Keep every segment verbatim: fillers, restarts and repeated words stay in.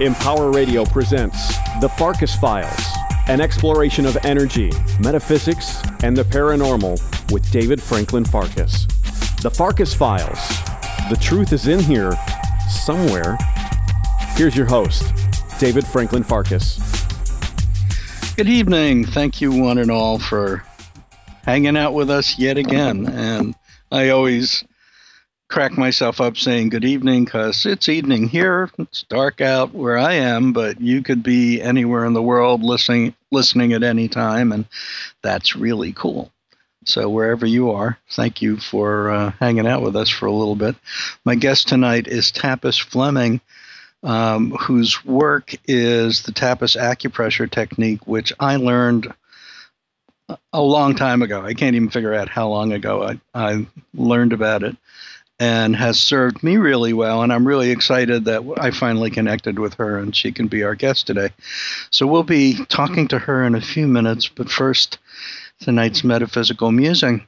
Empower Radio presents The Farkas Files, an exploration of energy, metaphysics, and the paranormal with David Franklin Farkas. The Farkas Files. The truth is in here somewhere. Here's your host, David Franklin Farkas. Good evening. Thank you one and all for hanging out with us yet again. And I always crack myself up saying good evening because it's evening here. It's dark out where I am, but you could be anywhere in the world listening listening at any time, and that's really cool. So wherever you are, thank you for uh, hanging out with us for a little bit. My guest tonight is Tapas Fleming, um, whose work is the Tapas acupressure technique, which I learned a long time ago. I can't even figure out how long ago I, I learned about it, and has served me really well. And I'm really excited that I finally connected with her and she can be our guest today. So we'll be talking to her in a few minutes, but first, tonight's metaphysical musing.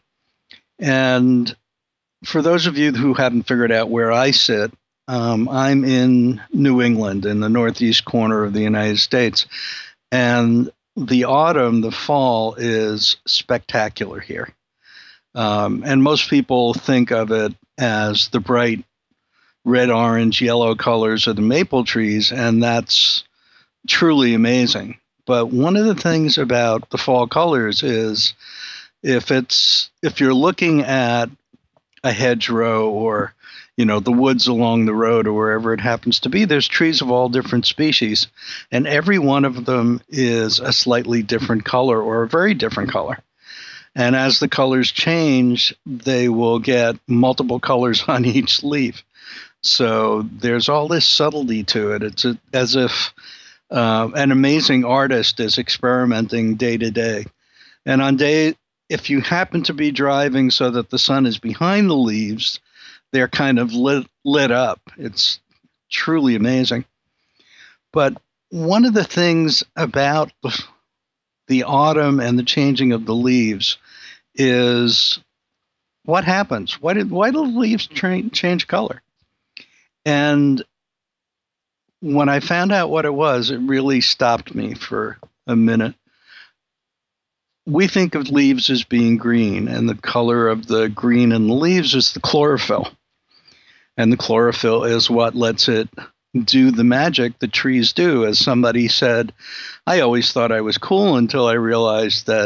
And for those of you who haven't figured out where I sit, um, I'm in New England, in the northeast corner of the United States. And the autumn, the fall, is spectacular here. Um, and most people think of it as the bright red, orange, yellow colors of the maple trees, and that's truly amazing. But one of the things about the fall colors is if it's if you're looking at a hedgerow or, you know, the woods along the road or wherever it happens to be, there's trees of all different species, and every one of them is a slightly different color or a very different color. And as the colors change, they will get multiple colors on each leaf. So there's all this subtlety to it. It's a, as if uh, an amazing artist is experimenting day to day. And on day, if you happen to be driving so that the sun is behind the leaves, they're kind of lit, lit up. It's truly amazing. But one of the things about the the autumn and the changing of the leaves is what happens? Why did why do the leaves tra- change color? And when I found out what it was, it really stopped me for a minute. We think of leaves as being green, and the color of the green in the leaves is the chlorophyll. And the chlorophyll is what lets it do the magic that trees do. As somebody said, I always thought I was cool until I realized that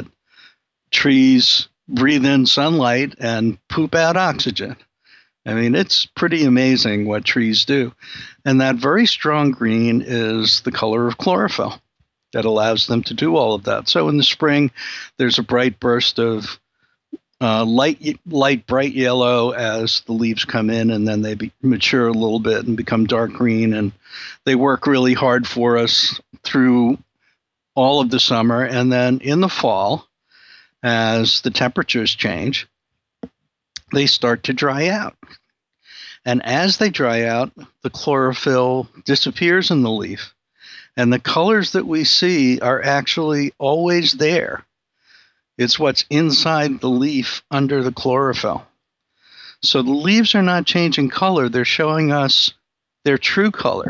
trees breathe in sunlight and poop out oxygen. I mean, it's pretty amazing what trees do. And that very strong green is the color of chlorophyll that allows them to do all of that. So in the spring, there's a bright burst of Uh, light, light, bright yellow as the leaves come in, and then they be, mature a little bit and become dark green, and they work really hard for us through all of the summer. And then in the fall, as the temperatures change, they start to dry out. And as they dry out, the chlorophyll disappears in the leaf, and the colors that we see are actually always there. It's what's inside the leaf under the chlorophyll. So the leaves are not changing color. They're showing us their true color.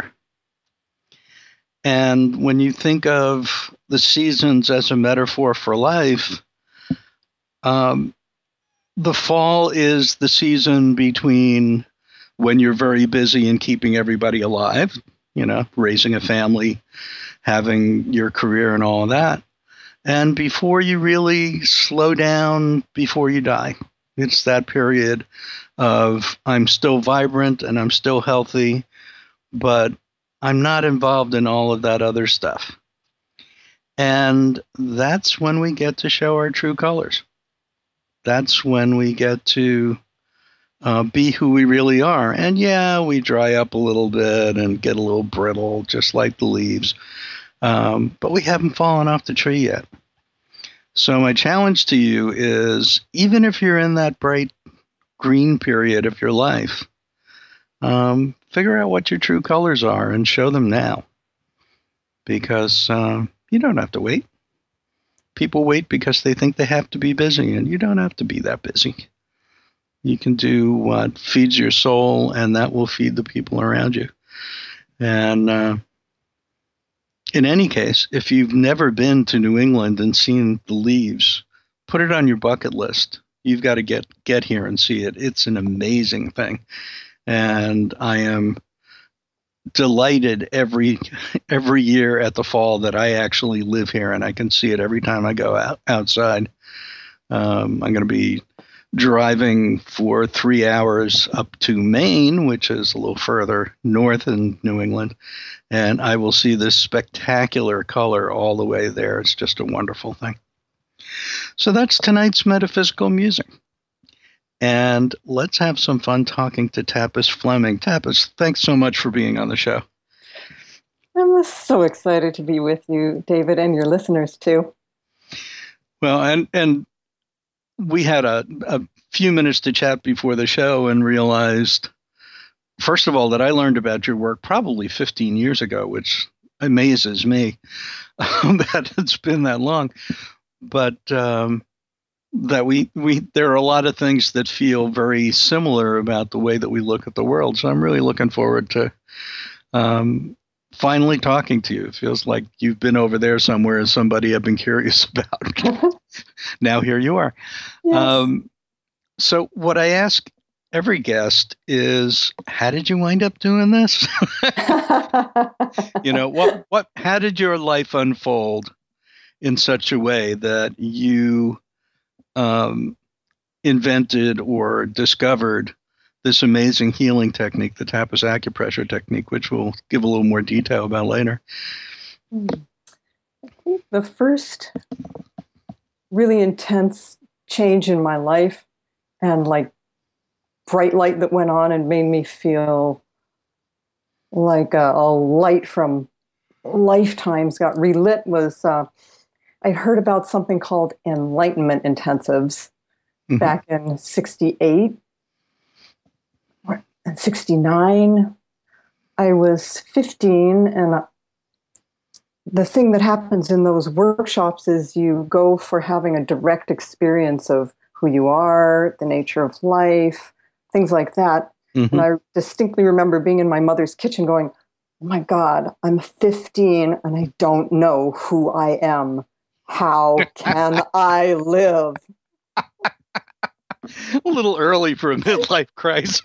And when you think of the seasons as a metaphor for life, um, the fall is the season between when you're very busy and keeping everybody alive, you know, raising a family, having your career and all of that, and before you really slow down before you die. It's that period of I'm still vibrant and I'm still healthy, but I'm not involved in all of that other stuff. And that's when we get to show our true colors. That's when we get to uh, be who we really are. And yeah, we dry up a little bit and get a little brittle, just like the leaves. Um, but we haven't fallen off the tree yet. So my challenge to you is, even if you're in that bright green period of your life, um, figure out what your true colors are and show them now. Because uh, you don't have to wait. People wait because they think they have to be busy, and you don't have to be that busy. You can do what feeds your soul, and that will feed the people around you. And uh, in any case, if you've never been to New England and seen the leaves, put it on your bucket list. You've got to get get here and see it. It's an amazing thing, and I am delighted every every year at the fall that I actually live here and I can see it every time I go out outside. Um, I'm going to be driving for three hours up to Maine, which is a little further north in New England, and I will see this spectacular color all the way there. It's just a wonderful thing. So that's tonight's Metaphysical Musing. And let's have some fun talking to Tapas Fleming. Tapas, thanks so much for being on the show. I'm so excited to be with you, David, and your listeners too. Well, and and we had a, a few minutes to chat before the show and realized, first of all, that I learned about your work probably fifteen years ago, which amazes me that it's been that long. But um, that we, we there are a lot of things that feel very similar about the way that we look at the world. So I'm really looking forward to um, finally talking to you. It feels like you've been over there somewhere as somebody I've been curious about. Now here you are. Yes. Um, so what I ask every guest is, how did you wind up doing this? you know, what, what, how did your life unfold in such a way that you um, invented or discovered this amazing healing technique, the Tapas acupressure technique, which we'll give a little more detail about later? I think the first really intense change in my life and like bright light that went on and made me feel like a, a light from lifetimes got relit was uh, I heard about something called enlightenment intensives mm-hmm. back in sixty-eight and sixty-nine. I was fifteen, and the thing that happens in those workshops is you go for having a direct experience of who you are, the nature of life, things like that. Mm-hmm. And I distinctly remember being in my mother's kitchen going, oh my God, I'm fifteen and I don't know who I am. How can I live? A little early for a midlife crisis.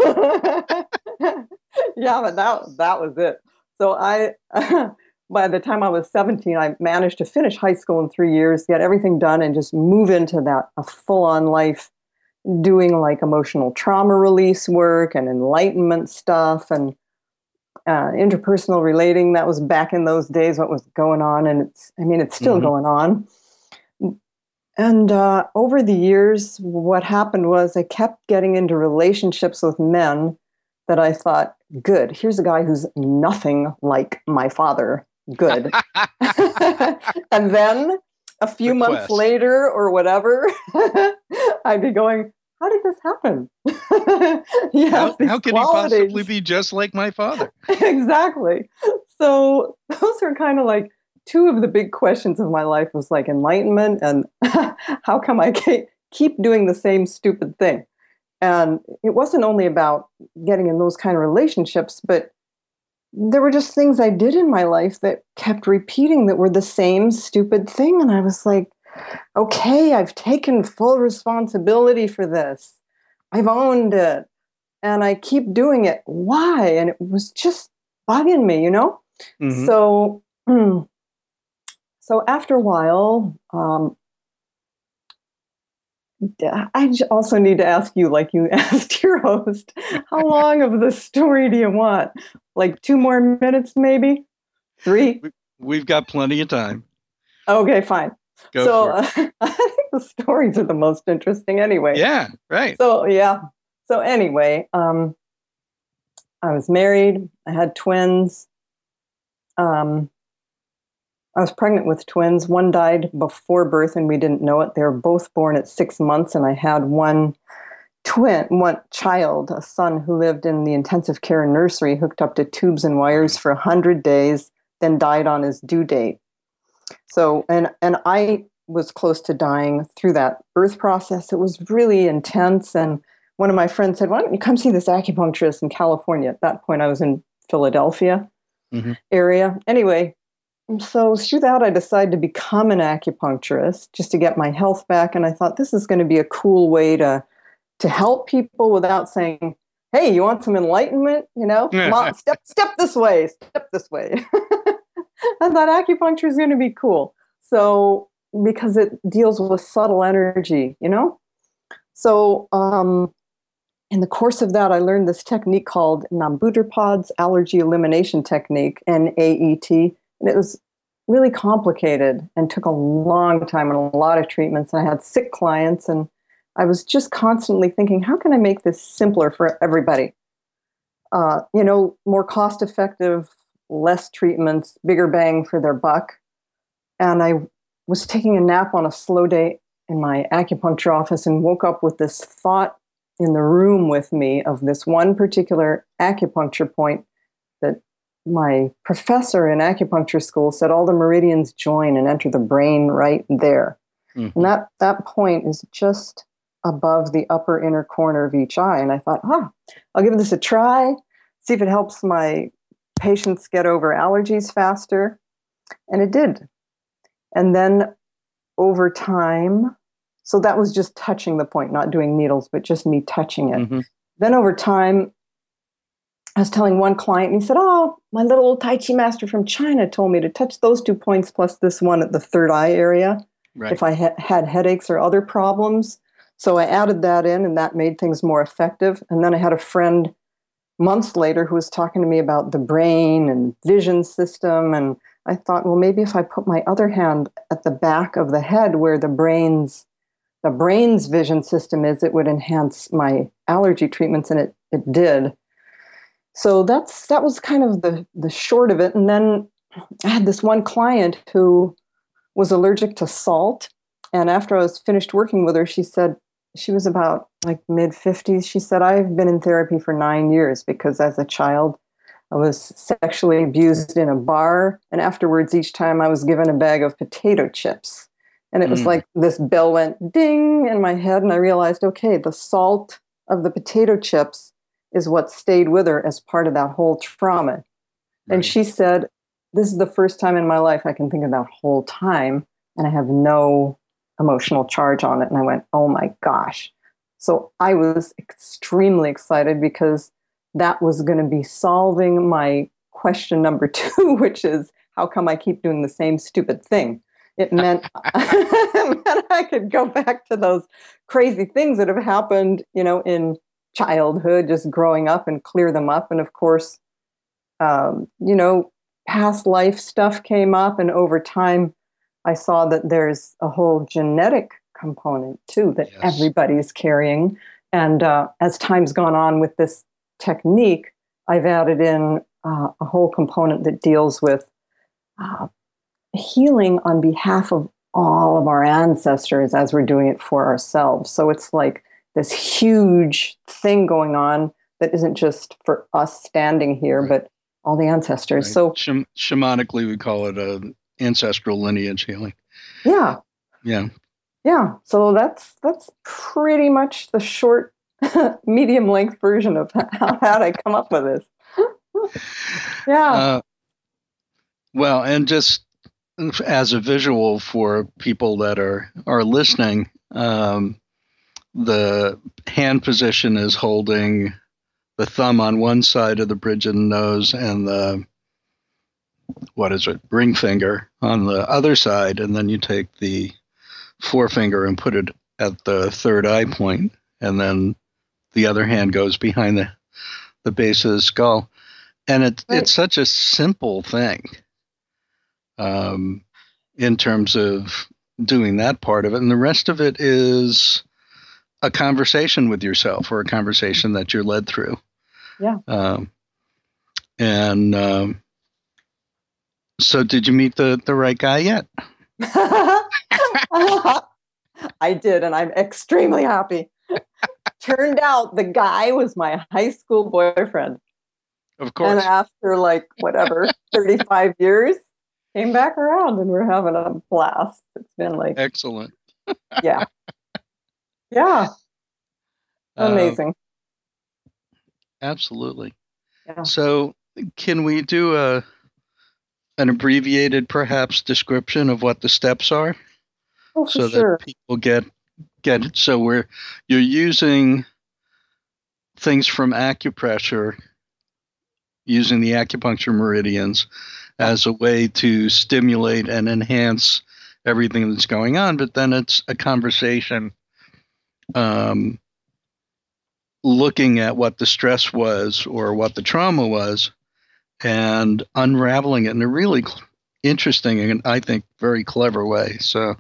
Yeah, but that, that was it. So I... by the time I was seventeen, I managed to finish high school in three years, get everything done, and just move into that a full-on life, doing like emotional trauma release work and enlightenment stuff and uh, interpersonal relating. That was back in those days what was going on, and it's I mean it's still mm-hmm. going on. And uh, over the years, what happened was I kept getting into relationships with men that I thought, good, here's a guy who's nothing like my father. Good. And then a few Request. months later or whatever, I'd be going, how did this happen? how how can he possibly be just like my father? Exactly. So those are kind of like two of the big questions of my life was like enlightenment and how come I keep doing the same stupid thing? And it wasn't only about getting in those kind of relationships, but there were just things I did in my life that kept repeating that were the same stupid thing. And I was like, okay, I've taken full responsibility for this. I've owned it. And I keep doing it. Why? And it was just bugging me, you know? Mm-hmm. So, so after a while, um, I also need to ask you, like you asked your host, how long of the story do you want? Like two more minutes, maybe? Three? We've got plenty of time. Okay, fine. Go so for it. Uh, I think the stories are the most interesting anyway. Yeah, right. So, yeah. So anyway, um, I was married. I had twins. Um, I was pregnant with twins. One died before birth and we didn't know it. They were both born at six months and I had one twin, one child, a son who lived in the intensive care nursery, hooked up to tubes and wires for one hundred days, then died on his due date. So, and, and I was close to dying through that birth process. It was really intense. And one of my friends said, why don't you come see this acupuncturist in California? At that point, I was in Philadelphia mm-hmm. area. Anyway, so through that, I decided to become an acupuncturist just to get my health back. And I thought this is going to be a cool way to to help people without saying, "Hey, you want some enlightenment? You know, come on, step step this way, step this way." I thought acupuncture is going to be cool. So because it deals with subtle energy, you know. So um, in the course of that, I learned this technique called Nambutterpad's allergy elimination technique, N A E T. And it was really complicated and took a long time and a lot of treatments. And I had sick clients, and I was just constantly thinking, how can I make this simpler for everybody? Uh, you know, more cost effective, less treatments, bigger bang for their buck. And I was taking a nap on a slow day in my acupuncture office and woke up with this thought in the room with me of this one particular acupuncture point that my professor in acupuncture school said all the meridians join and enter the brain right there. Mm-hmm. And that, that point is just above the upper inner corner of each eye. And I thought, ah, I'll give this a try, see if it helps my patients get over allergies faster. And it did. And then over time, so that was just touching the point, not doing needles, but just me touching it. Mm-hmm. Then over time, I was telling one client, and he said, oh, my little Tai Chi master from China told me to touch those two points plus this one at the third eye area right. if I ha- had headaches or other problems. So I added that in, and that made things more effective. And then I had a friend months later who was talking to me about the brain and vision system. And I thought, well, maybe if I put my other hand at the back of the head where the brain's the brain's vision system is, it would enhance my allergy treatments, and it it did. So that's that was kind of the the short of it. And then I had this one client who was allergic to salt. And after I was finished working with her, she said, she was about like mid fifties. She said, I've been in therapy for nine years because as a child, I was sexually abused in a bar. And afterwards, each time I was given a bag of potato chips. And it was mm. like this bell went ding in my head. And I realized, okay, the salt of the potato chips is what stayed with her as part of that whole trauma. Right. And she said, this is the first time in my life I can think of that whole time, and I have no emotional charge on it. And I went, oh my gosh. So I was extremely excited because that was going to be solving my question number two, which is, how come I keep doing the same stupid thing? It meant, it meant I could go back to those crazy things that have happened, you know, in childhood, just growing up, and clear them up. And of course, um, you know, past life stuff came up. And over time, I saw that there's a whole genetic component too that yes. everybody's carrying. And uh, as time's gone on with this technique, I've added in uh, a whole component that deals with uh, healing on behalf of all of our ancestors as we're doing it for ourselves. So it's like this huge thing going on that isn't just for us standing here, right. but all the ancestors. Right. So Sh- shamanically, we call it a ancestral lineage healing. Yeah. Yeah. Yeah. So that's that's pretty much the short, medium length version of how, how did I come up with this. yeah. Uh, well, and just as a visual for people that are, are listening, um, the hand position is holding the thumb on one side of the bridge of the nose and the, what is it, ring finger on the other side. And then you take the forefinger and put it at the third eye point. And then the other hand goes behind the, the base of the skull. And it, right. it's such a simple thing. Um, in terms of doing that part of it. And the rest of it is a conversation with yourself, or a conversation that you're led through. Yeah. Um, and um, so did you meet the, the right guy yet? I did, and I'm extremely happy. Turned out the guy was my high school boyfriend. Of course. And after like, whatever, thirty-five years, came back around, and we're having a blast. It's been like excellent. yeah, yeah, amazing. Uh, absolutely. Yeah. So, can we do a an abbreviated, perhaps, description of what the steps are, Oh, for so sure. that people get get it? So we're you're using things from acupressure, using the acupuncture meridians as a way to stimulate and enhance everything that's going on. But then it's a conversation, um, looking at what the stress was or what the trauma was, and unraveling it in a really interesting and, I think, very clever way. So,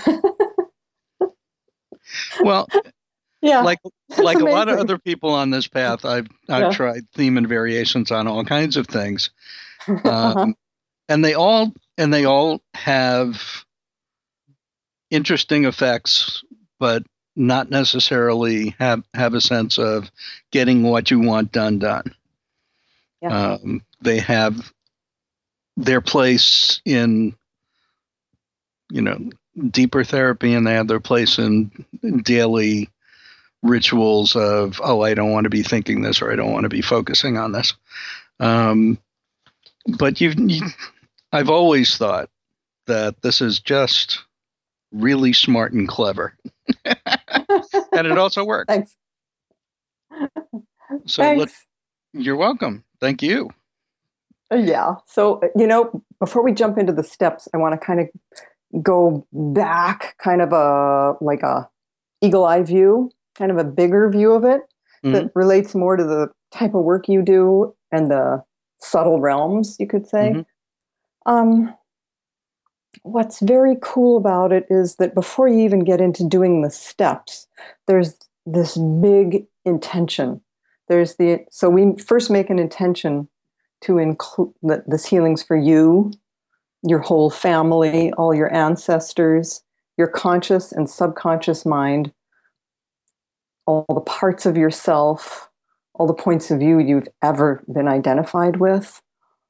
well, Yeah, like it's like a lot of amazing. other people on this path, I've I've Yeah. tried theme and variations on all kinds of things, Uh-huh. um, and they all and they all have interesting effects, but not necessarily have have a sense of getting what you want done done. Yeah. Um, they have their place in, you know, deeper therapy, and they have their place in daily rituals of, oh, I don't want to be thinking this, or I don't want to be focusing on this. Um, but you've, you, I've always thought that this is just really smart and clever, and it also works. Thanks. So let, Thanks. you're welcome. Thank you. Yeah. So, you know, before we jump into the steps, I want to kind of go back, kind of a like a eagle eye view, kind of a bigger view of it Mhm. that relates more to the type of work you do and the subtle realms, you could say. Mhm. Um, what's very cool about it is that before you even get into doing the steps, there's this big intention. There's the so we first make an intention to include that this healing's for you, your whole family, all your ancestors, your conscious and subconscious mind, all the parts of yourself, all the points of view you've ever been identified with,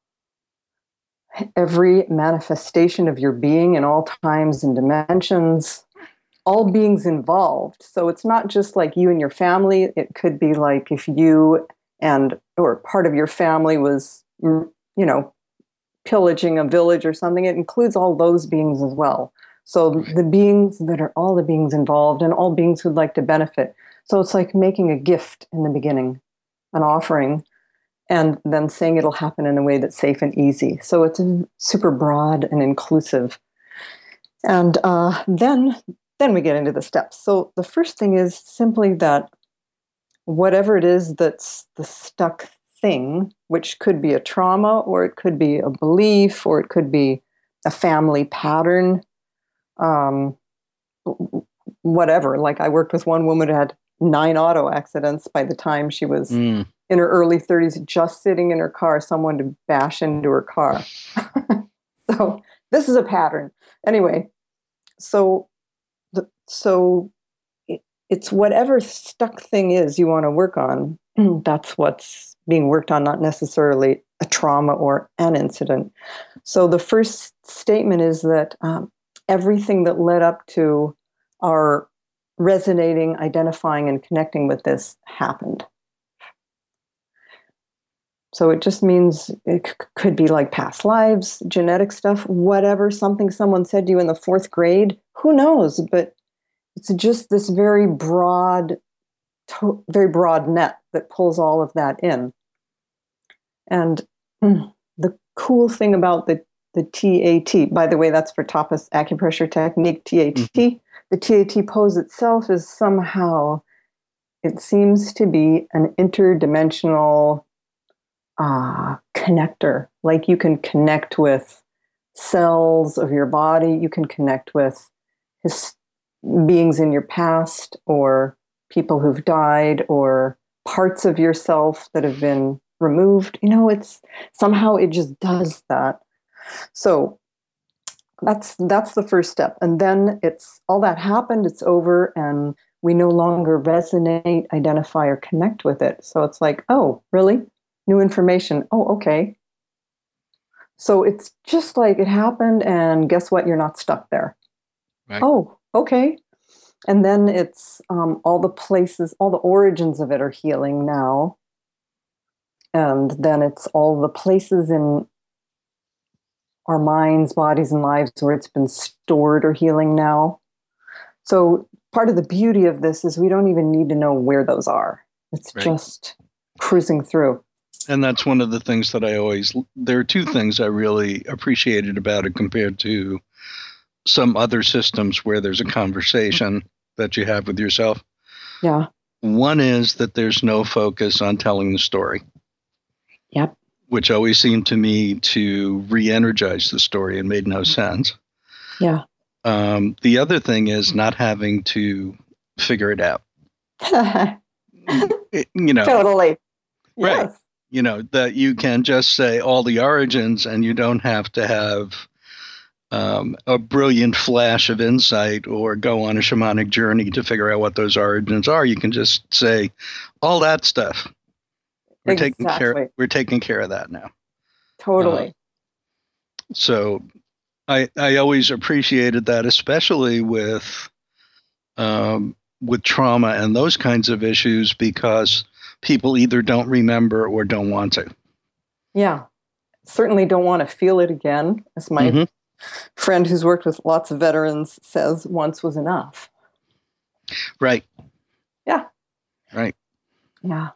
every manifestation of your being in all times and dimensions, all beings involved. So it's not just like you and your family. It could be like if you and or part of your family was, you know, pillaging a village or something. It includes all those beings as well. So Right. the beings that are all the beings involved and all beings who'd like to benefit. So it's like making a gift in the beginning, an offering, and then saying it'll happen in a way that's safe and easy. So it's super broad and inclusive. And uh, then then we get into the steps. So the first thing is simply that whatever it is that's the stuck thing, which could be a trauma, or it could be a belief, or it could be a family pattern, um, whatever. Like I worked with one woman who had nine auto accidents by the time she was Mm. in her early thirties, just sitting in her car, someone to bash into her car. So this is a pattern. Anyway, so the, so it, it's whatever stuck thing is you want to work on. That's what's being worked on, not necessarily a trauma or an incident. So the first statement is that um, everything that led up to our resonating, identifying, and connecting with this happened. So it just means it c- could be like past lives, genetic stuff, whatever, something someone said to you in the fourth grade. Who knows? But it's just this very broad, to- very broad net that pulls all of that in. And mm, the cool thing about the, the T A T, by the way, that's for Tapas acupressure technique, T A T. Mm-hmm. The T A T pose itself is somehow, it seems to be an interdimensional uh, connector. Like you can connect with cells of your body, you can connect with his beings in your past, or people who've died, or parts of yourself that have been removed. You know, it's somehow it just does that. So that's that's the first step. And then it's all that happened, it's over, and we no longer resonate, identify, or connect with it. So it's like, oh, really? New information. Oh, okay. So it's just like it happened, and guess what? You're not stuck there. Right. Oh, okay. And then it's um, all the places, all the origins of it are healing now. And then it's all the places in our minds, bodies, and lives where it's been stored or healing now. So part of the beauty of this is we don't even need to know where those are. It's right. Just cruising through. And that's one of the things that I always, there are two things I really appreciated about it compared to some other systems where there's a conversation that you have with yourself. Yeah. One is that there's no focus on telling the story. Yep. Which always seemed to me to re-energize the story and made no sense. Yeah. Um, the other thing is not having to figure it out. it, you know. Totally. Right. Yes. You know, that you can just say all the origins and you don't have to have um, a brilliant flash of insight or go on a shamanic journey to figure out what those origins are. You can just say all that stuff. We're exactly. taking care. We're taking care of that now. Totally. Uh, so, I I always appreciated that, especially with um, with trauma and those kinds of issues, because people either don't remember or don't want to. Yeah, certainly don't want to feel it again, as my mm-hmm. friend who's worked with lots of veterans says. Once was enough. Right. Yeah. Right. Yeah.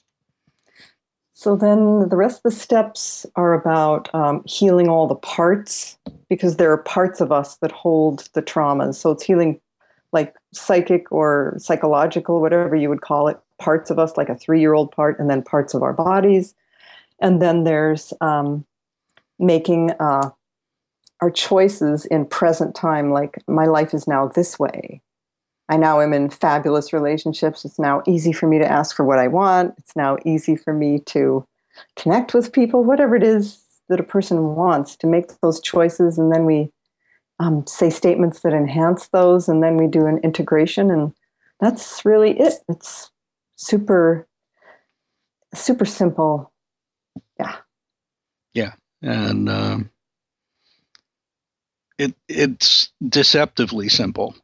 So then the rest of the steps are about um, healing all the parts, because there are parts of us that hold the traumas. So it's healing like psychic or psychological, whatever you would call it, parts of us, like a three-year-old part, and then parts of our bodies. And then there's um, making uh, our choices in present time, like my life is now this way. I now am in fabulous relationships. It's now easy for me to ask for what I want. It's now easy for me to connect with people, whatever it is that a person wants, to make those choices. And then we um, say statements that enhance those. And then we do an integration. And that's really it. It's super, super simple. Yeah. Yeah. And um, it it's deceptively simple.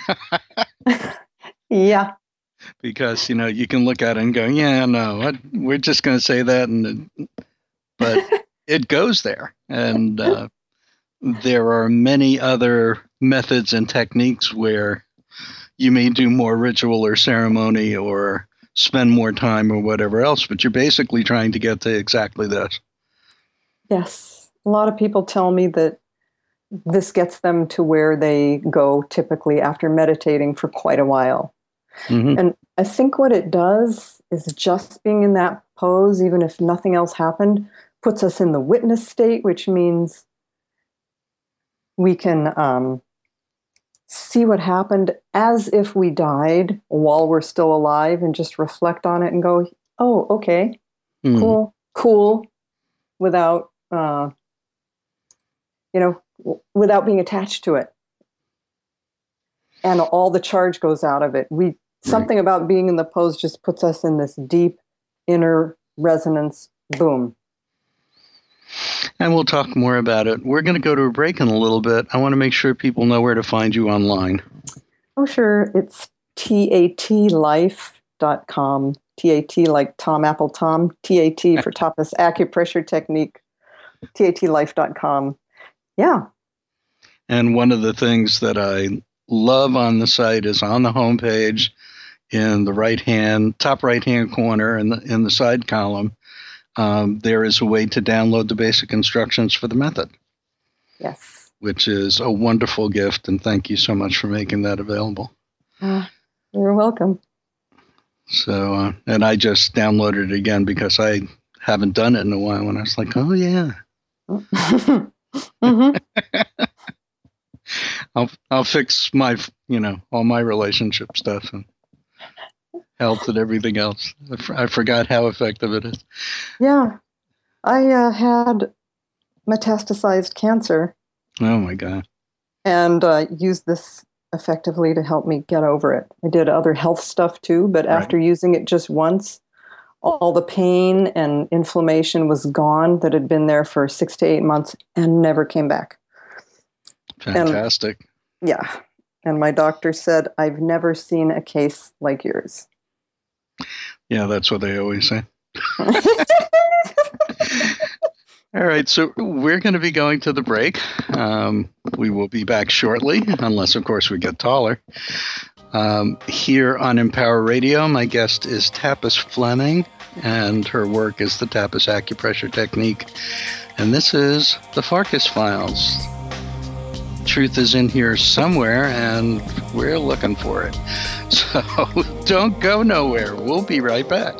Yeah. Because, you know, you can look at it and go, yeah, no, what, we're just going to say that. And but it goes there. And uh, there are many other methods and techniques where you may do more ritual or ceremony or spend more time or whatever else, but you're basically trying to get to exactly this. Yes. A lot of people tell me that this gets them to where they go typically after meditating for quite a while. Mm-hmm. And I think what it does is just being in that pose, even if nothing else happened, puts us in the witness state, which means we can um, see what happened as if we died while we're still alive and just reflect on it and go, oh, okay, mm-hmm. cool, cool, without, uh, you know, w- without being attached to it. And all the charge goes out of it. We Something right. about being in the pose just puts us in this deep inner resonance. Boom. And we'll talk more about it. We're going to go to a break in a little bit. I want to make sure people know where to find you online. Oh, sure. It's T A T life dot com. T A T like Tom Apple Tom. T A T for Tapas Acupressure Technique. T A T life dot com. Yeah. And one of the things that I love on the site is on the homepage in the right hand, top right hand corner in the in the side column, um, there is a way to download the basic instructions for the method. Yes. Which is a wonderful gift, and thank you so much for making that available. Uh, you're welcome. So, uh, and I just downloaded it again because I haven't done it in a while, and I was like, oh yeah. Mm-hmm. I'll I'll fix my, you know, all my relationship stuff and health and everything else. I, f- I forgot how effective it is. Yeah. I uh, had metastasized cancer. Oh, my God. And uh, used this effectively to help me get over it. I did other health stuff too, but right. after using it just once, all the pain and inflammation was gone that had been there for six to eight months and never came back. Fantastic. And, yeah. And my doctor said, I've never seen a case like yours. Yeah, that's what they always say. All right, so we're going to be going to the break. Um, we will be back shortly, unless, of course, we get taller. Um, here on Empower Radio, my guest is Tapas Fleming, and her work is the Tapas acupressure technique. And this is the Farkas Files. Truth is in here somewhere, and we're looking for it. So don't go nowhere. We'll be right back.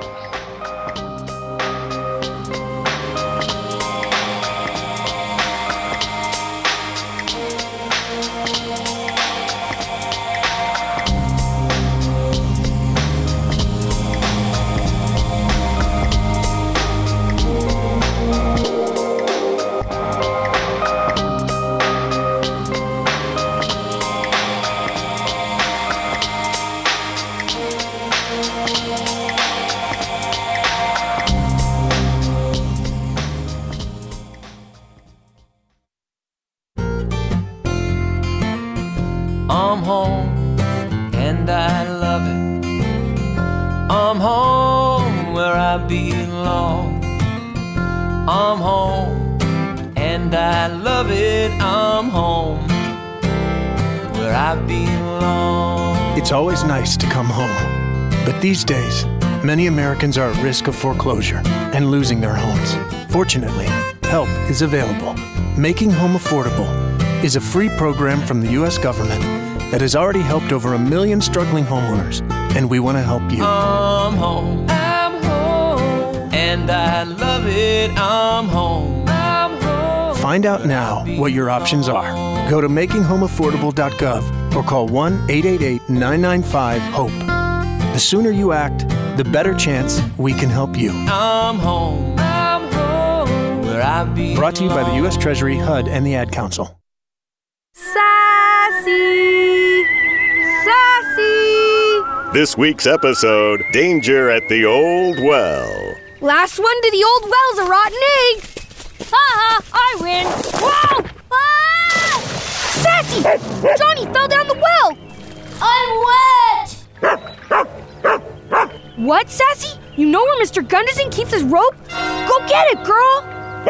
I'm home, and I love it. I'm home where I belong. I'm home, and I love it. I'm home where I belong. It's always nice to come home. But these days, many Americans are at risk of foreclosure and losing their homes. Fortunately, help is available. Making Home Affordable is a free program from the U S government that has already helped over a million struggling homeowners, and we want to help you. I'm home, I'm home, and I love it. I'm home, I'm home. Find out now what your options are. Go to making home affordable dot gov or call one eight eight eight, nine nine five, HOPE. The sooner you act, the better chance we can help you. I'm home, I'm home, where I belong. Brought to you by the U S Treasury, H U D, and the Ad Council. Sassy! Sassy! This week's episode, Danger at the Old Well. Last one to the old well's a rotten egg! Haha, I win! Whoa! Ah! Sassy! Johnny fell down the well! I'm wet! What, Sassy? You know where Mister Gunderson keeps his rope? Go get it, girl!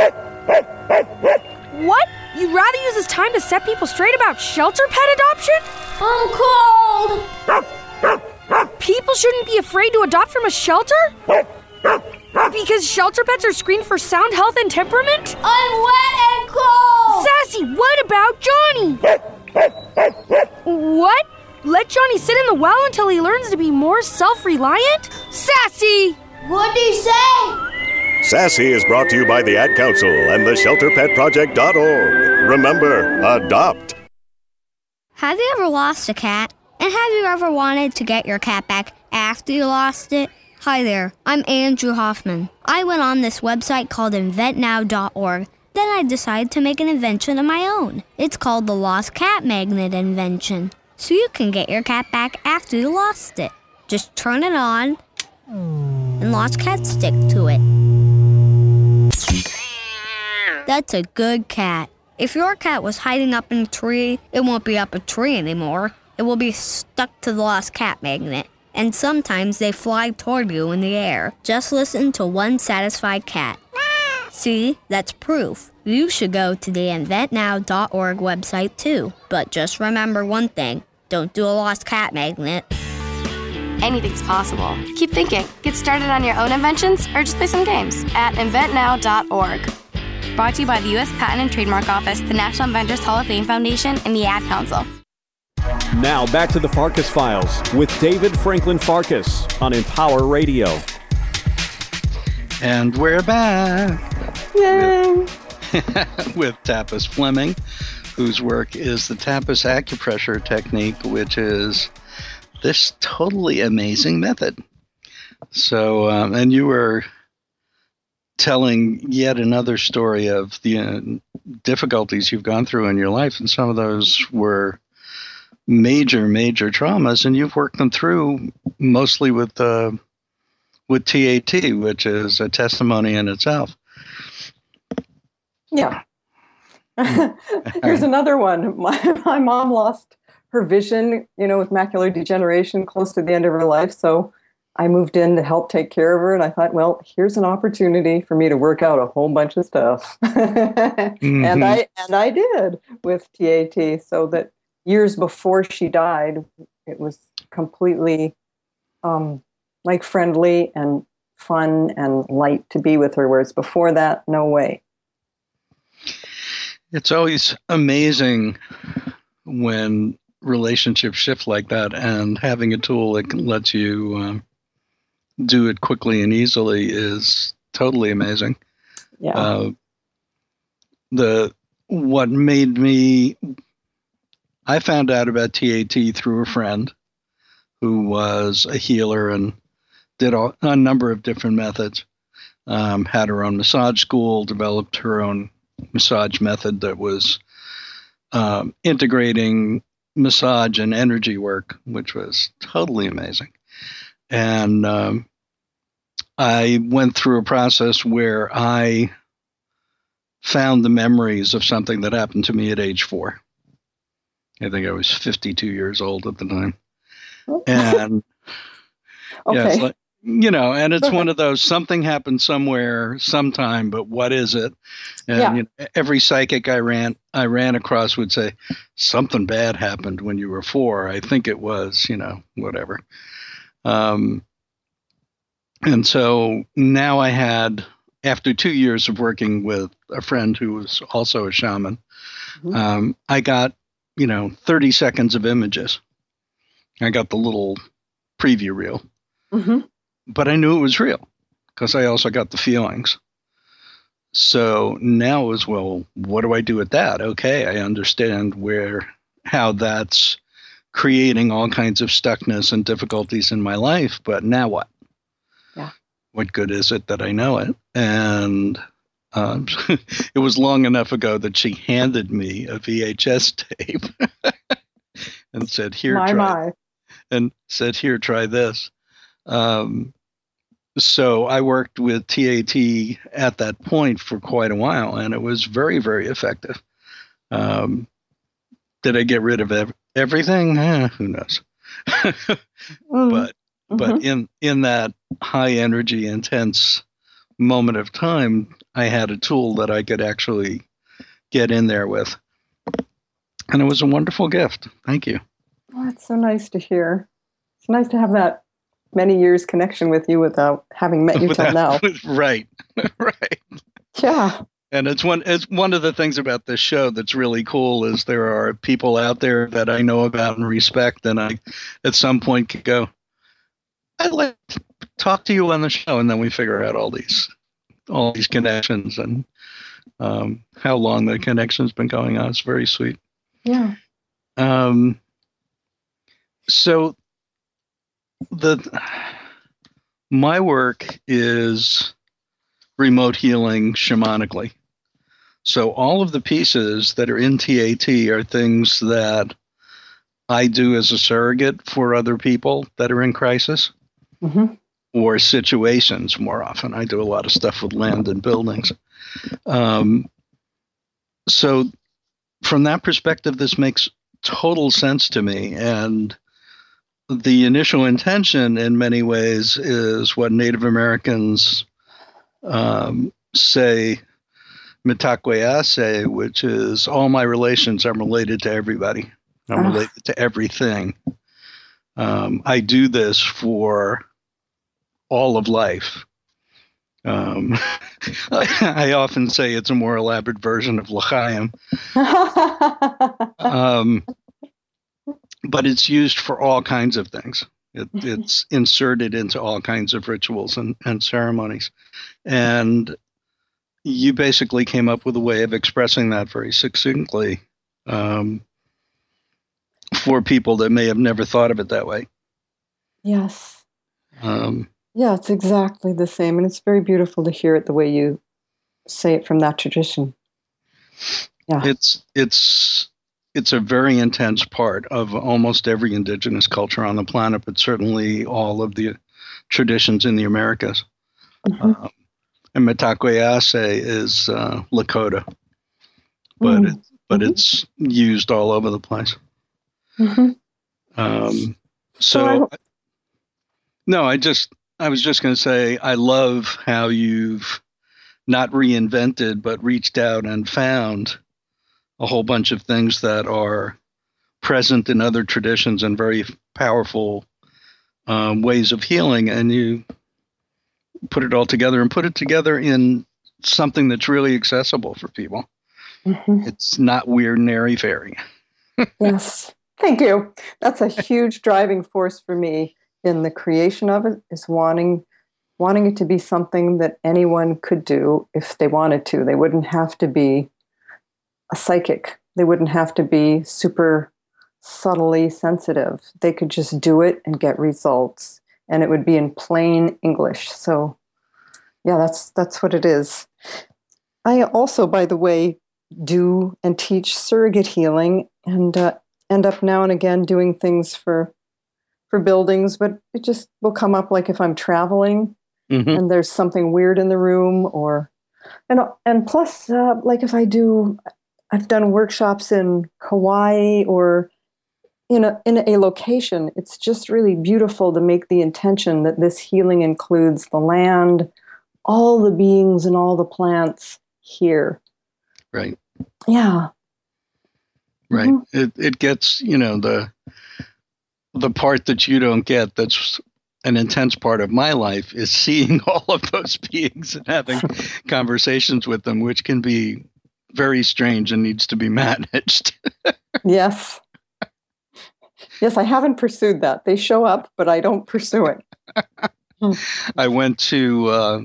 What? You'd rather use this time to set people straight about shelter pet adoption? I'm cold! People shouldn't be afraid to adopt from a shelter? Because shelter pets are screened for sound health and temperament? I'm wet and cold! Sassy, what about Johnny? What? Let Johnny sit in the well until he learns to be more self-reliant? Sassy! What'd he say? Sassy is brought to you by the Ad Council and the shelter pet project dot org. Remember, adopt. Have you ever lost a cat? And have you ever wanted to get your cat back after you lost it? Hi there, I'm Andrew Hoffman. I went on this website called invent now dot org. Then I decided to make an invention of my own. It's called the Lost Cat Magnet Invention. So you can get your cat back after you lost it. Just turn it on, and lost cats stick to it. That's a good cat. If your cat was hiding up in a tree, it won't be up a tree anymore. It will be stuck to the Lost Cat Magnet. And sometimes they fly toward you in the air. Just listen to one satisfied cat. See, that's proof. You should go to the invent now dot org website too. But just remember one thing. Don't do a lost cat magnet. Anything's possible. Keep thinking. Get started on your own inventions or just play some games at invent now dot org. Brought to you by the U S Patent and Trademark Office, the National Inventors Hall of Fame Foundation, and the Ad Council. Now back to the Farkas Files with David Franklin Farkas on Empower Radio. And we're back. Yay! With, with Tapas Fleming, whose work is the Tapas acupressure technique, which is this totally amazing method. So, um, and you were telling yet another story of the uh, difficulties you've gone through in your life, and some of those were major, major traumas, and you've worked them through mostly with uh, with T A T, which is a testimony in itself. Yeah. Here's another one. My, my mom lost her vision, you know, with macular degeneration close to the end of her life. So I moved in to help take care of her, and I thought, well, here's an opportunity for me to work out a whole bunch of stuff. mm-hmm. And I and I did with T A T, so that years before she died, it was completely um, like friendly and fun and light to be with her, whereas before that, no way. It's always amazing when relationships shift like that, and having a tool that lets you um, do it quickly and easily is totally amazing. Yeah. Uh, the what made me, I found out about T A T through a friend who was a healer and did a, a number of different methods. Um, had her own massage school, developed her own massage method that was um, integrating massage and energy work, which was totally amazing. And um, I went through a process where I found the memories of something that happened to me at age four. I think I was fifty-two years old at the time. And okay. yeah, it's like, you know, and it's one of those, something happened somewhere, sometime, but what is it? And yeah. you know, every psychic I ran, I ran across would say, something bad happened when you were four. I think it was, you know, whatever. Um, and so now I had, after two years of working with a friend who was also a shaman, mm-hmm. um, I got, you know, thirty seconds of images. I got the little preview reel. Mm-hmm. But I knew it was real because I also got the feelings. So now as well, what do I do with that? Okay, I understand where, how that's creating all kinds of stuckness and difficulties in my life, but now what? Yeah. What good is it that I know it? And um, it was long enough ago that she handed me a V H S tape and said, here, my, try my. and said, here, try this. Um, so I worked with T A T at that point for quite a while, and it was very, very effective. Um, did I get rid of ev- everything? Eh, who knows? mm. But mm-hmm. but in in that high energy, intense moment of time, I had a tool that I could actually get in there with, and it was a wonderful gift. Thank you. Oh, that's so nice to hear. It's nice to have that many years connection with you without having met you without, till now. Right, right. Yeah. And it's one it's one of the things about this show that's really cool is there are people out there that I know about and respect, and I at some point could go, I'd like to talk to you on the show, and then we figure out all these all these connections and um, how long the connection's been going on. It's very sweet. Yeah. Um. So the my work is remote healing shamanically. So all of the pieces that are in T A T are things that I do as a surrogate for other people that are in crisis mm-hmm. or situations more often. I do a lot of stuff with land and buildings. Um, so from that perspective, this makes total sense to me. And the initial intention in many ways is what Native Americans um, say, Mitakweyase, which is all my relations, I'm related to everybody. I'm oh. related to everything. Um, I do this for all of life. Um, I, I often say it's a more elaborate version of L'chaim. um, but it's used for all kinds of things. It, it's inserted into all kinds of rituals and, and ceremonies. And you basically came up with a way of expressing that very succinctly um, for people that may have never thought of it that way. Yes. Um, yeah, it's exactly the same. And it's very beautiful to hear it the way you say it from that tradition. Yeah. It's, it's, it's a very intense part of almost every indigenous culture on the planet, but certainly all of the traditions in the Americas. Mm-hmm. Um, and Mitakweyase is uh, Lakota, but mm-hmm. it, but mm-hmm. it's used all over the place. Mm-hmm. Um, so, so I, No, I just, I was just going to say, I love how you've not reinvented, but reached out and found a whole bunch of things that are present in other traditions and very powerful um, ways of healing. And you put it all together and put it together in something that's really accessible for people. Mm-hmm. It's not weird and airy-fairy. Yes. Thank you. That's a huge driving force for me in the creation of it, is wanting wanting it to be something that anyone could do if they wanted to. They wouldn't have to be a psychic. They wouldn't have to be super subtly sensitive. They could just do it and get results, and it would be in plain English. So yeah, that's that's what it is. I also, by the way, do and teach surrogate healing, and uh, end up now and again doing things for for buildings, but it just will come up like if I'm traveling mm-hmm. and there's something weird in the room, or and and plus uh, like if I do, I've done workshops in Kauai or in a in a location. It's just really beautiful to make the intention that this healing includes the land, all the beings and all the plants here. Right. Yeah. Right. Mm-hmm. It it gets, you know, the the part that you don't get, that's an intense part of my life, is seeing all of those beings and having conversations with them, which can be very strange and needs to be managed. Yes. Yes, I haven't pursued that. They show up, but I don't pursue it. I went to, uh,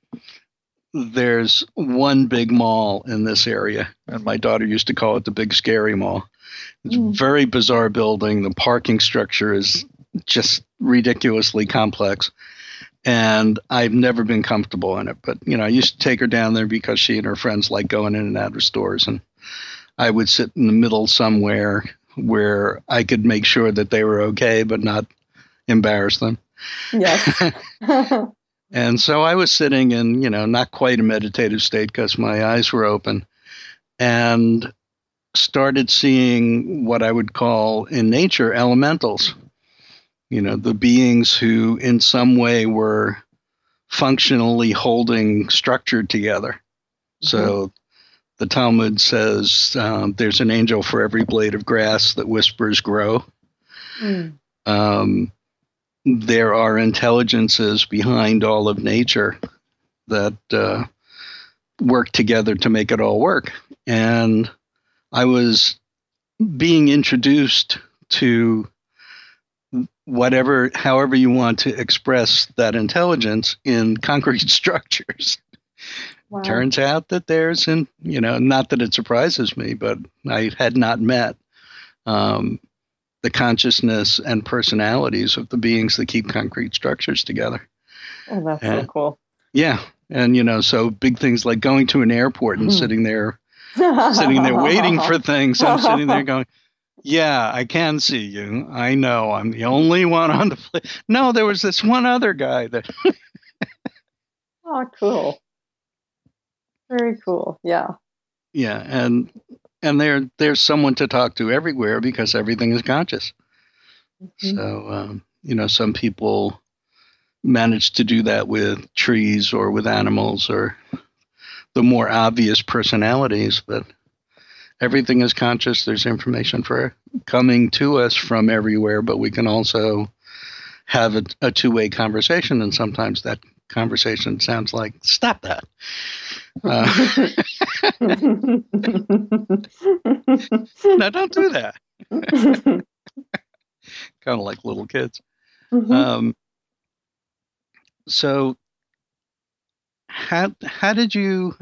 there's one big mall in this area, and my daughter used to call it the Big Scary Mall. It's mm. a very bizarre building. The parking structure is just ridiculously complex, and I've never been comfortable in it. But, you know, I used to take her down there because she and her friends like going in and out of stores, and I would sit in the middle somewhere where I could make sure that they were okay, but not embarrass them. Yes. And so I was sitting in, you know, not quite a meditative state because my eyes were open, and started seeing what I would call in nature elementals. You know, the beings who in some way were functionally holding structure together. Mm-hmm. So the Talmud says um, there's an angel for every blade of grass that whispers grow. Mm. Um, there are intelligences behind all of nature that uh, work together to make it all work. And I was being introduced to whatever, however you want to express that intelligence in concrete structures. Wow. Turns out that there's, in, you know, not that it surprises me, but I had not met um, the consciousness and personalities of the beings that keep concrete structures together. Oh, that's and, so cool. Yeah. And, you know, so big things like going to an airport and mm. sitting there, sitting there waiting for things. I'm sitting there going, yeah, I can see you. I know I'm the only one on the plane. No, there was this one other guy that. Oh, cool. Very cool. Yeah. Yeah. And, and there, there's someone to talk to everywhere because everything is conscious. Mm-hmm. So, um, you know, some people manage to do that with trees or with animals or the more obvious personalities, but everything is conscious. There's information for coming to us from everywhere, but we can also have a, a two-way conversation, and sometimes that conversation sounds like, stop that. Uh, no, don't do that. Kind of like little kids. Mm-hmm. Um, so how how did you,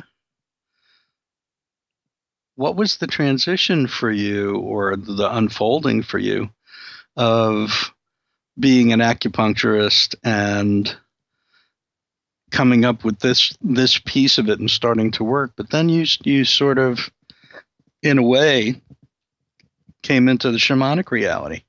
what was the transition for you, or the unfolding for you, of being an acupuncturist and coming up with this this piece of it and starting to work, but then you you sort of, in a way, came into the shamanic reality?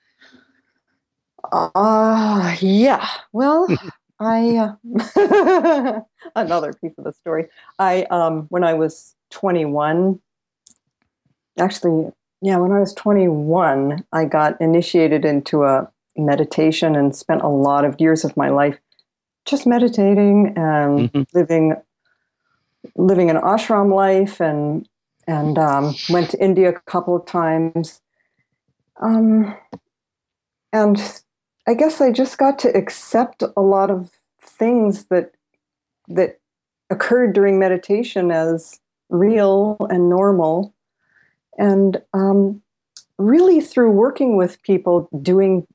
Uh, yeah. Well, I, uh, another piece of the story. I, um, when I was twenty-one, actually, yeah, when I was twenty-one, I got initiated into a, meditation and spent a lot of years of my life just meditating and mm-hmm. living living an ashram life, and and um, went to India a couple of times. Um, and I guess I just got to accept a lot of things that that occurred during meditation as real and normal. And um, really through working with people, doing,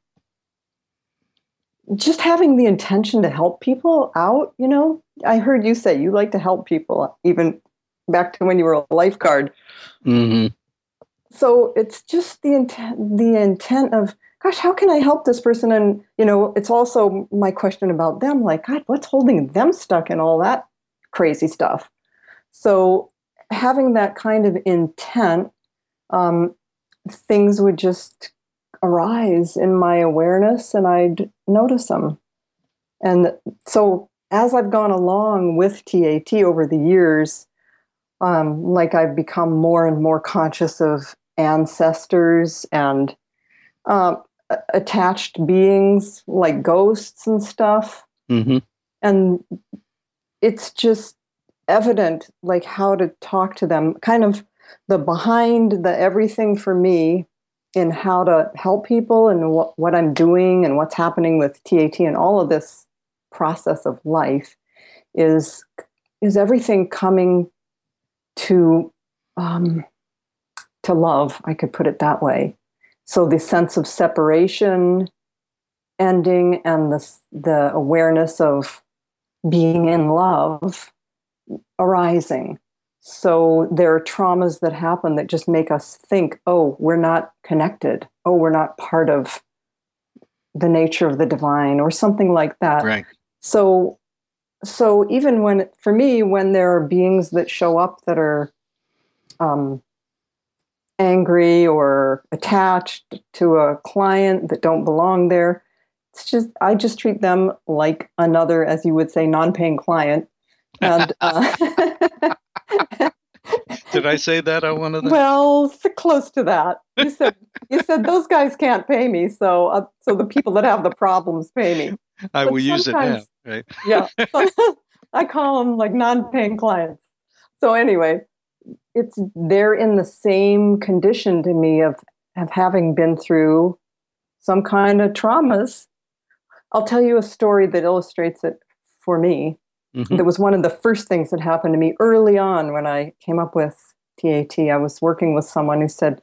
just having the intention to help people out, you know, I heard you say you like to help people, even back to when you were a lifeguard. Mm-hmm. So it's just the intent, the intent of, gosh, how can I help this person? And, you know, it's also my question about them, like, God, what's holding them stuck in all that crazy stuff? So having that kind of intent, um, things would just arise in my awareness and I'd notice them. And so as I've gone along with T A T over the years, um, like I've become more and more conscious of ancestors and uh, attached beings like ghosts and stuff. Mm-hmm. And it's just evident, like, how to talk to them, kind of the behind the everything for me in how to help people and what, what I'm doing and what's happening with T A T and all of this process of life is, is everything coming to, um, to love, I could put it that way. So the sense of separation ending and the, the awareness of being in love arising. So there are traumas that happen that just make us think, oh, we're not connected. Oh, we're not part of the nature of the divine or something like that. Right. So, so even when, for me, when there are beings that show up that are um, angry or attached to a client that don't belong there, it's just, I just treat them like another, as you would say, non-paying client. And uh, did I say that on one of them? Well, close to that. You said you said those guys can't pay me, so uh, so the people that have the problems pay me. I But will use it now, right? Yeah, so I call them like non-paying clients. So anyway, it's they're in the same condition to me of of having been through some kind of traumas. I'll tell you a story that illustrates it for me. Mm-hmm. That was one of the first things that happened to me early on when I came up with T A T. I was working with someone who said,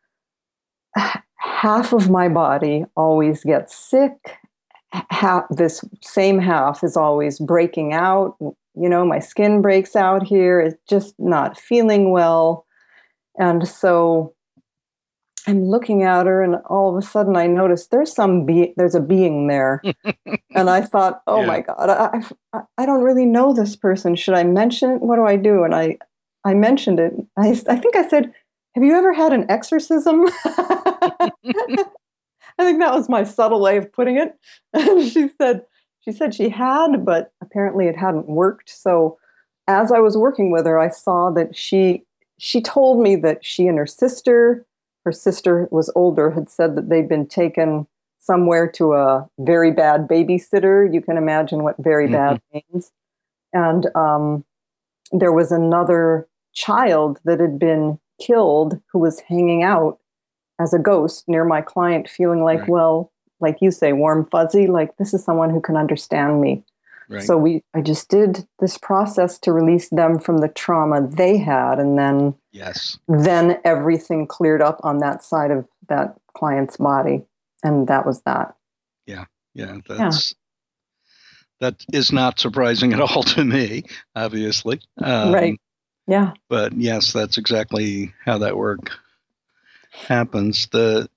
half of my body always gets sick. Half, this same half is always breaking out. You know, my skin breaks out here. It's just not feeling well. And so I'm looking at her, and all of a sudden I noticed there's some be- there's a being there. And I thought, oh yeah. my God, I, I I don't really know this person. Should I mention it? What do I do? And I, I mentioned it. I, I think I said, have you ever had an exorcism? I think that was my subtle way of putting it. And she said, she said she had, but apparently it hadn't worked. So as I was working with her, I saw that she, she told me that she and her sister, her sister was older, had said that they'd been taken somewhere to a very bad babysitter. You can imagine what very mm-hmm. bad means. And um, there was another child that had been killed who was hanging out as a ghost near my client, feeling like, right. well, like you say, warm, fuzzy, like this is someone who can understand me. Right. So we, I just did this process to release them from the trauma they had. And then, yes, then everything cleared up on that side of that client's body. And that was that. Yeah. Yeah. That's, yeah. that is not surprising at all to me, obviously. Um, right. Yeah. But yes, that's exactly how that work happens. The,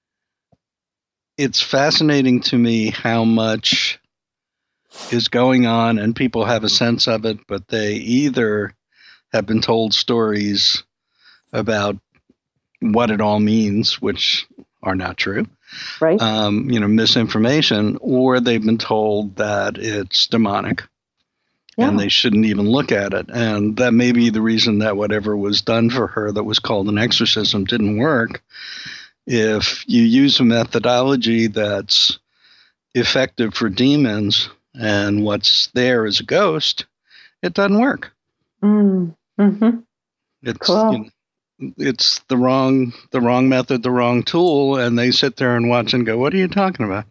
it's fascinating to me how much is going on and people have a sense of it, but they either have been told stories about what it all means, which are not true. Right. Um, you know, misinformation, or they've been told that it's demonic yeah. and they shouldn't even look at it. And that may be the reason that whatever was done for her that was called an exorcism didn't work, if you use a methodology that's effective for demons and what's there is a ghost, it doesn't work. Mm. Mm-hmm. It's Cool. you know, it's the wrong the wrong method, the wrong tool, and they sit there and watch and go, "What are you talking about?"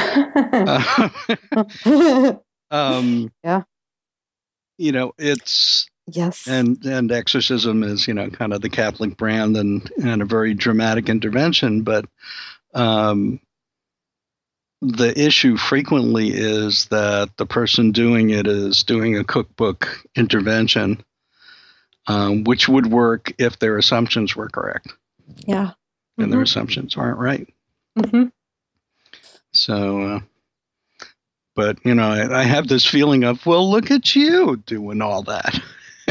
uh, um, Yeah. You know, it's Yes. and and exorcism is, you know, kind of the Catholic brand and and a very dramatic intervention, but um, the issue frequently is that the person doing it is doing a cookbook intervention, um, which would work if their assumptions were correct, Yeah. and their assumptions aren't right. Mm-hmm. So, uh, but you know, I, I have this feeling of, well, look at you doing all that.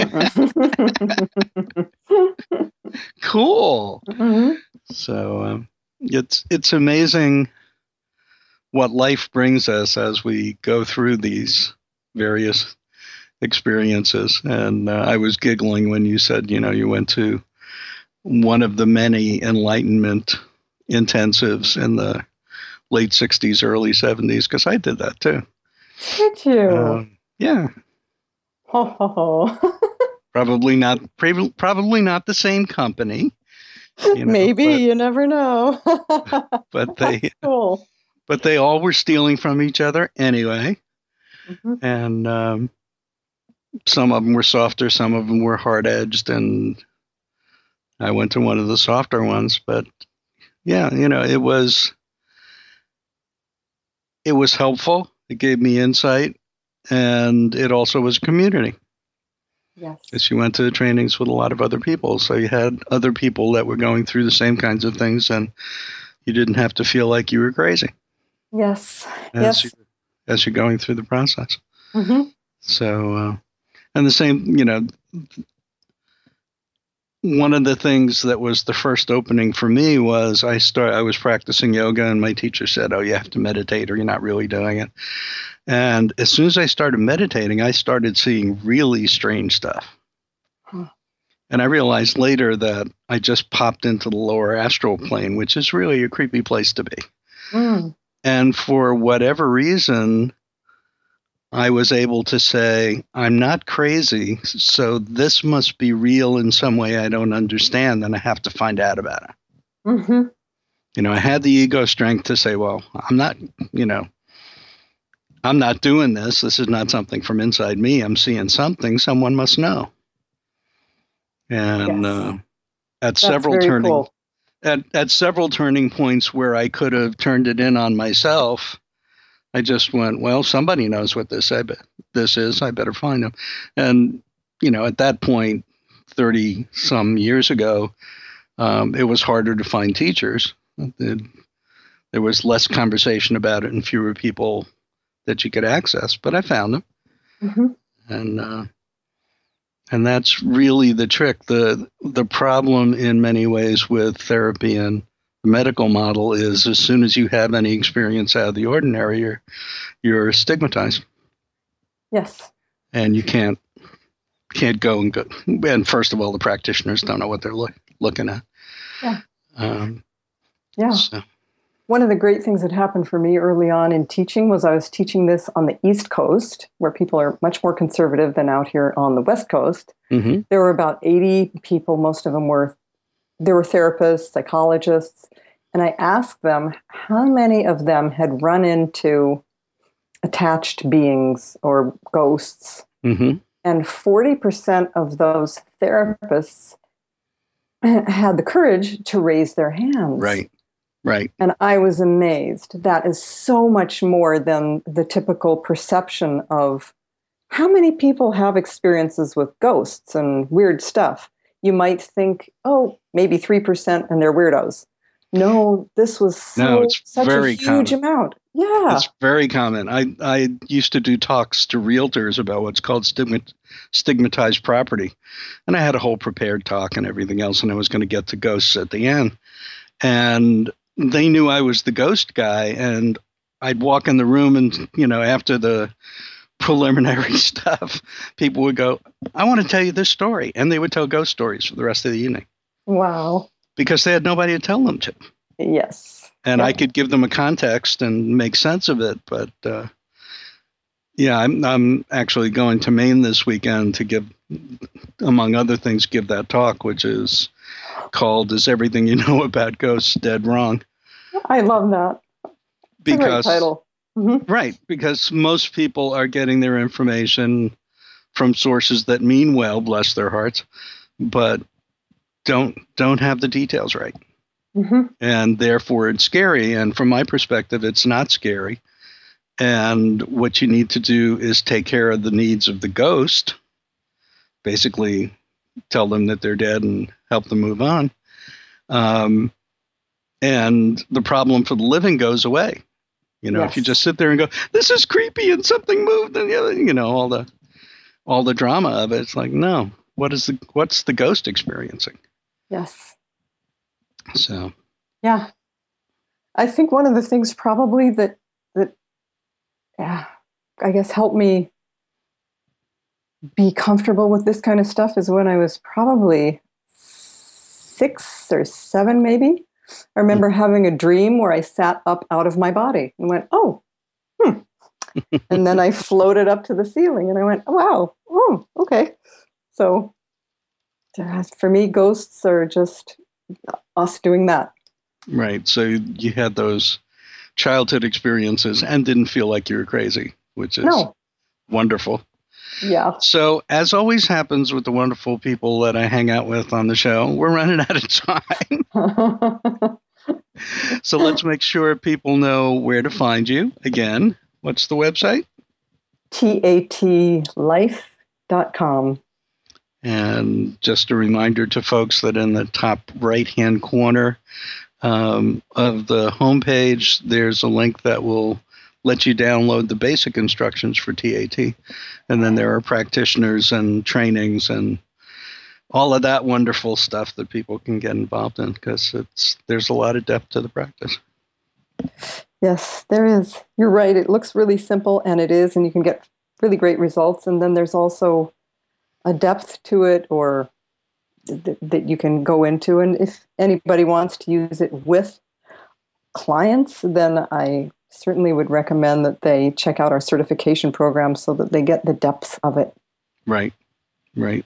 Cool. Mm-hmm. So um, it's it's amazing what life brings us as we go through these various experiences. And uh, I was giggling when you said, you know, you went to one of the many enlightenment intensives in the late sixties, early seventies, because I did that too. Did you? Um, yeah. Ho, ho, ho. Probably not. Probably, probably not the same company. You know, Maybe, but, you never know. but they, That's cool. but they all were stealing from each other anyway, Mm-hmm. and um, some of them were softer, some of them were hard edged, and I went to one of the softer ones. But yeah, you know, it was it was helpful. It gave me insight, and it also was a community. Yes. Because you went to the trainings with a lot of other people. So you had other people that were going through the same kinds of things, and you didn't have to feel like you were crazy Yes. as, Yes. you, as you're going through the process. Mm-hmm. So, uh, and the same, you know, one of the things that was the first opening for me was I start, I was practicing yoga, and my teacher said, "Oh, you have to meditate or you're not really doing it." And as soon as I started meditating, I started seeing really strange stuff. Huh. And I realized later that I just popped into the lower astral plane, which is really a creepy place to be. Mm. And for whatever reason, I was able to say, I'm not crazy, so this must be real in some way I don't understand, and I have to find out about it. Mm-hmm. You know, I had the ego strength to say, well, I'm not, you know, I'm not doing this. This is not something from inside me. I'm seeing something. Someone must know. And Yes. uh, at That's several very turning cool. at, at several turning points where I could have turned it in on myself, I just went, well, somebody knows what this I be- this is. I better find them. And you know, at that point, thirty some years ago, um, it was harder to find teachers. It, there was less conversation about it and fewer people that you could access, but I found them. Mm-hmm. And uh, and that's really the trick. The the problem in many ways with therapy and the medical model is as soon as you have any experience out of the ordinary, you're you're stigmatized. Yes. And you can't can't go and go. And first of all, the practitioners don't know what they're look, looking at. Yeah. Um, Yeah. so. One of the great things that happened for me early on in teaching was I was teaching this on the East Coast, where people are much more conservative than out here on the West Coast. Mm-hmm. There were about eighty people. Most of them were, there were therapists, psychologists. And I asked them how many of them had run into attached beings or ghosts. Mm-hmm. And forty percent of those therapists had the courage to raise their hands. Right. Right. And I was amazed. That is so much more than the typical perception of how many people have experiences with ghosts and weird stuff. You might think, oh, maybe three percent and they're weirdos. No, this was so, No, it's such very a huge common. amount. Yeah. It's very common. I, I used to do talks to realtors about what's called stigmat, stigmatized property. And I had a whole prepared talk and everything else, and I was going to get to ghosts at the end. And they knew I was the ghost guy, and I'd walk in the room and, you know, after the preliminary stuff, people would go, I want to tell you this story. And they would tell ghost stories for the rest of the evening Wow. because they had nobody to tell them to. Yes. And yep. I could give them a context and make sense of it. But uh, yeah, I'm, I'm actually going to Maine this weekend to give, among other things, give that talk, which is called Is Everything You Know About Ghosts Dead Wrong? I love that. It's because, a great title. Mm-hmm. Right, because most people are getting their information from sources that mean well, bless their hearts, but don't don't have the details right. Mm-hmm. And therefore it's scary. And from my perspective, it's not scary. And what you need to do is take care of the needs of the ghost, basically tell them that they're dead and help them move on. Um, and the problem for the living goes away. You know, yes. if you just sit there and go, this is creepy and something moved, and you know, all the all the drama of it. It's like, no, what is the what's the ghost experiencing? Yes. So. Yeah. I think one of the things probably that that yeah, I guess helped me be comfortable with this kind of stuff is when I was probably six or seven, maybe. I remember mm-hmm. having a dream where I sat up out of my body and went, oh, hmm. And then I floated up to the ceiling and I went, oh, wow, oh, okay. So uh, for me, ghosts are just us doing that. Right. So you had those childhood experiences and didn't feel like you were crazy, which is no. wonderful. Yeah. So as always happens with the wonderful people that I hang out with on the show, we're running out of time. So let's make sure people know where to find you. Again, what's the website? T A T life dot com. And just a reminder to folks that in the top right-hand corner um, of the homepage, there's a link that will let you download the basic instructions for T A T. And then there are practitioners and trainings and all of that wonderful stuff that people can get involved in because it's there's a lot of depth to the practice. Yes, there is. You're right. It looks really simple, and it is, and you can get really great results. And then there's also a depth to it or th- that you can go into. And if anybody wants to use it with clients, then I certainly would recommend that they check out our certification program so that they get the depth of it. Right, right.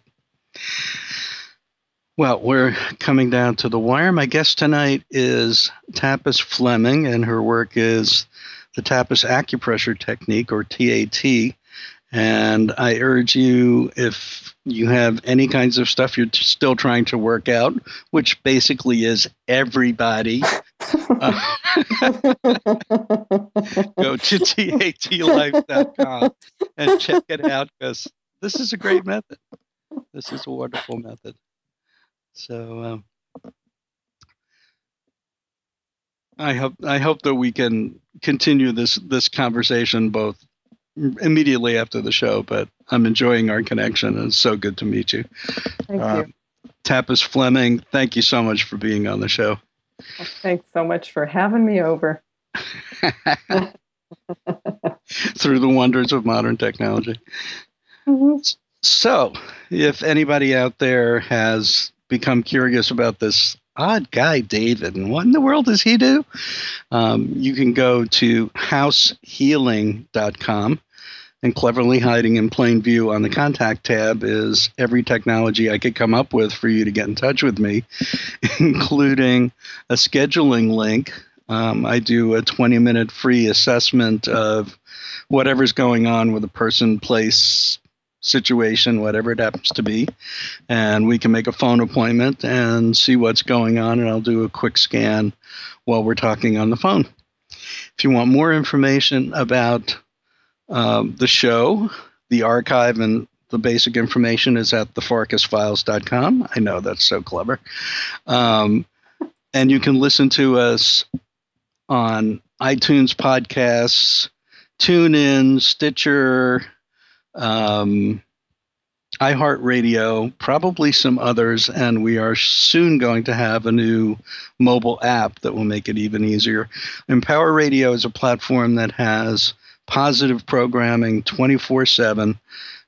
Well, we're coming down to the wire. My guest tonight is Tapas Fleming, and her work is the Tapas Acupressure Technique, or T A T. And I urge you, if you have any kinds of stuff you're t- still trying to work out, which basically is everybody, uh, go to T A T life dot com and check it out because this is a great method. This is a wonderful method. So um, I hope I hope that we can continue this this conversation both immediately after the show, but I'm enjoying our connection, and it's so good to meet you. Thank uh, you. Tapas Fleming, thank you so much for being on the show. Well, thanks so much for having me over. Through the wonders of modern technology. Mm-hmm. So, if anybody out there has become curious about this odd guy, David, and what in the world does he do? Um, you can go to house healing dot com, and cleverly hiding in plain view on the contact tab is every technology I could come up with for you to get in touch with me, including a scheduling link. Um, I do a twenty minute free assessment of whatever's going on with a person, place, situation, whatever it happens to be, and we can make a phone appointment and see what's going on, and I'll do a quick scan while we're talking on the phone. If you want more information about um, the show, the archive, and the basic information is at the farkas files dot com. I know, that's so clever. Um, and you can listen to us on iTunes podcasts, TuneIn, Stitcher, Um, iHeartRadio, probably some others, and we are soon going to have a new mobile app that will make it even easier. Empower Radio is a platform that has positive programming twenty-four seven,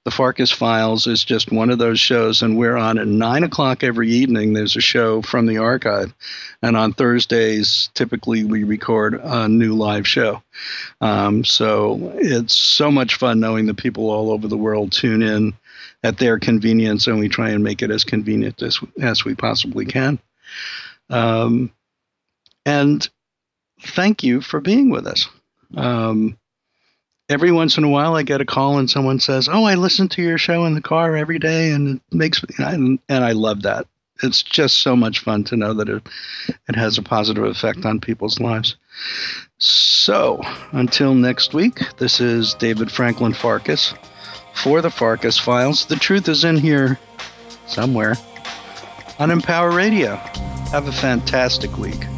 The Farkas Files is just one of those shows, and we're on at nine o'clock every evening. There's a show from the archive, and on Thursdays, typically we record a new live show. Um, so it's so much fun knowing that people all over the world tune in at their convenience, and we try and make it as convenient as, as we possibly can. Um, and thank you for being with us. Um, Every once in a while, I get a call and someone says, "Oh, I listen to your show in the car every day, and it makes me," and, and I love that. It's just so much fun to know that it, it has a positive effect on people's lives. So, until next week, this is David Franklin Farkas for the Farkas Files. The truth is in here somewhere on Empower Radio. Have a fantastic week.